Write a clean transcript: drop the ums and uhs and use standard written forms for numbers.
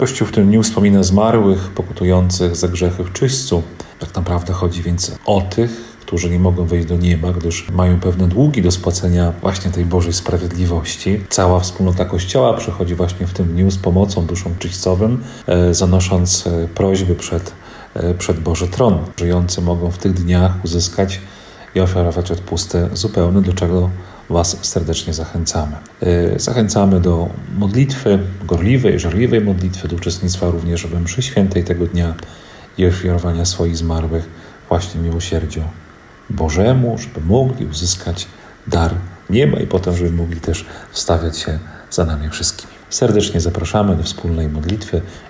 Kościół w tym dniu wspomina zmarłych, pokutujących za grzechy w czyśćcu. Tak naprawdę chodzi więc o tych, którzy nie mogą wejść do nieba, gdyż mają pewne długi do spłacenia właśnie tej Bożej sprawiedliwości. Cała wspólnota Kościoła przychodzi właśnie w tym dniu z pomocą duszom czyśćcowym, zanosząc prośby przed Boży Tron. Żyjący mogą w tych dniach uzyskać i ofiarować odpustę zupełne, do czego Was serdecznie zachęcamy. Zachęcamy do modlitwy, gorliwej, żarliwej modlitwy, do uczestnictwa również w mszy świętej tego dnia i ofiarowania swoich zmarłych właśnie miłosierdziu Bożemu, żeby mogli uzyskać dar nieba i potem, żeby mogli też wstawiać się za nami wszystkimi. Serdecznie zapraszamy do wspólnej modlitwy